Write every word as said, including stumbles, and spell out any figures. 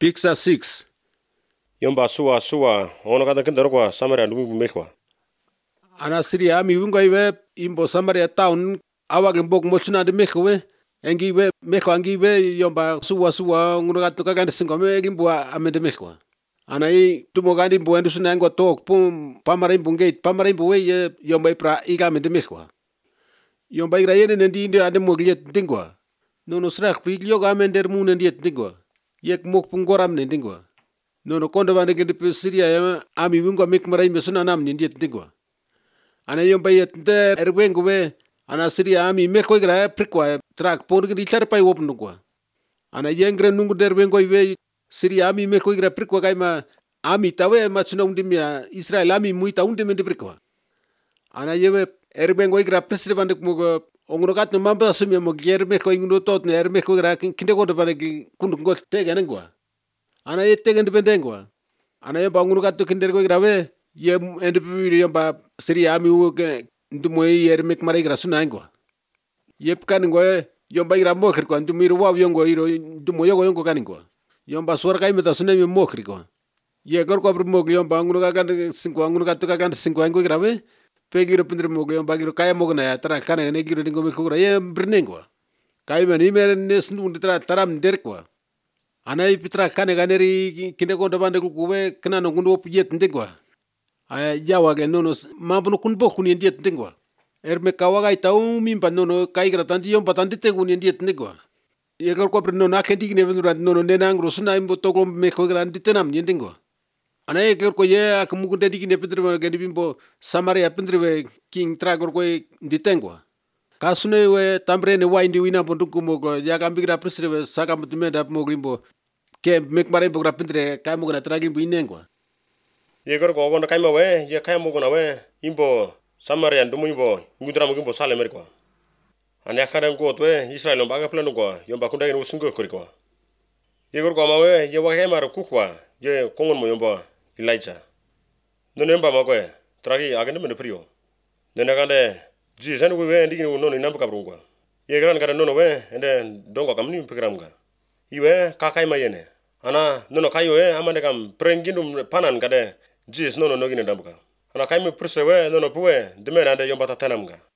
Picture six. Yomba suwa suwa ono kada kendaro kwa Samaria ndugu mekwa. Ana Syria ami wingo iwe imbo Samaria town awag mbok mochuna de mekwe engi we mekwa angi we yomba suwa suwa ngono gatu kagande singome limbo amende mekwa. Ana i tumo gandi mbo endu suna ngo tok pum pamara imbo gate pamara imbo we yomba ipra iga amende mekwa. Yomba ira yene ndi ndi ande mogliet dingwa. Nono srak pri lyoga amender mun ndi dingwa. Yek mok pungoram ne dingwa. Nono kondo bande gende Syria ya ami wingo mek marai mesuna nam ndi dingwa. Ana yomba yet der erwengo we ana Syria ami meko igra prikwa trak pon gidi pai wop nungwa. Ana yengre nungu der wengo we Syria ami meko igra prikwa kaima ami tawe machuna undimia Israel ami muita undimia ndi prikwa. Ana yewe erwengo igra presre bande mugo ongono gat no mamba sumia mo ger meko inguno tot ne er meko igra kinde kondo bande kundu ngol tega nengwa. Ana ye tega ndipendengwa. Ana yomba ongono gat kinder ko igra we ye endipi yomba Syria ami wo ndumo yer mek mara igra suna ngwa. Yep kan ngwa yomba igra mokri ko ndumiro wa yongo iro ndumo yogo yongo kan ngwa. Yomba suara kai meta suna mi mokri ko. Ye gor ko mog yomba ngono ga kan singwa ngono ga to ga kan singwa ngo igra we pegiro pindre mog yomba giro kaya mog na ya tra kana ne giro dingo me ko ye brnengwa. Kai mani mer nes ndu tra taram der ko. Ana ipitra kana ga neri kinde ko ndabande ko we kana no ngundo piet ndengwa. Aya jawa ge nono mabuno kunbo kuni ndiet ndengwa. Erme kawaga itau mimba nono kaigra tanti yomba tanti tengu ni ndiet ndengwa. Ye gor ko no na kendi ne vendura nono nenangro suna imbo toglo me ko gran ditenam ndengwa. Ana ye gor ko ye akmugu dedi ne pedre ge bimbo Samaria pedre we king tragor ko ditengwa. Kasune we tambre ne windi wina ponduku mogo ya kambigra presre we saka mutumenda moglimbo ke mek mare bogra pedre kai mogo na tragimbo inengwa. Ye gor ko gono kaima we ye kai mogo na we imbo Samaria ndumu imbo ngudra mo imbo sale merko. Ane akada ngo we Israel no baga plano ko yomba kunda ngin usungo ko. Ye gor ko ma we ye wa hemar kukwa ye kongon mo yomba Elijah. Nono yomba ma ko tragi agene men prio. Nene kande Jesus we we ndigi nono inambu kabrungwa. Ye gran kada nono we ende dongo kamni pikramga. Iwe kakai ma yene. Ana nono kayo we amane kam prengindum panan kade Jesus nono nogine dambuka. Ana kaime prese we nono puwe demena ande yomba tatanamga.